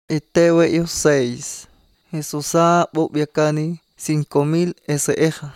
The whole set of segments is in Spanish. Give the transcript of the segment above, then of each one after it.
Etewe 6. Jesús bobiacani 5,000 eseja.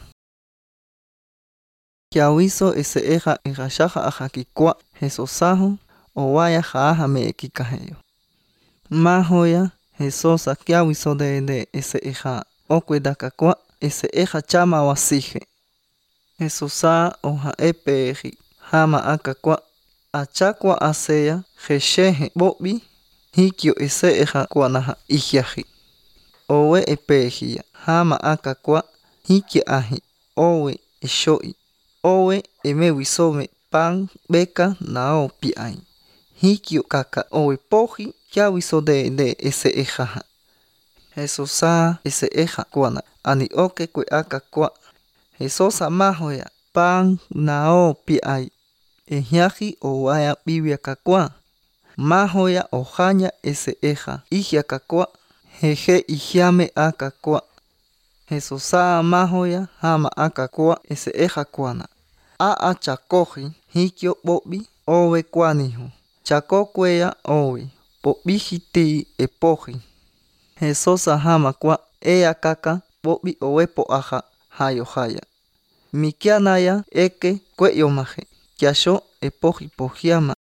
Kiawiso eseja irashaja ajakikua Jesúsajo owaya jaaja meekikajeyo. Majoya Jesús kiawiso de eseja okwedakakua eseja chama wasije. Jesús oja epeji jama akakua achakwa aseya jesheje bobi hikio eseja kuanaja ijiaji. Owe epejia jama akakua hiki aji owe ishoi. Owe emewisome pan beka nao piai. Hikio kaka owe poji kiawiso de eseja. Jesús eseja kuana ani oke kwe akakua. Jesús majoya pan nao piai. Ejiaji owaya bibia kakua. Majoya ojaña eseja ijia kakua. Jeje ijiame akakua. Jesús majoya jama akakua eseja kuana. Chakoji hikio bobi owe kuanijo. Chakokweya owe pobijiti epoji. Jesús jama kua kaka bobi owe poaja hayo haya. Mikianaya eke kweyomaje. Kiasho epoji pojiama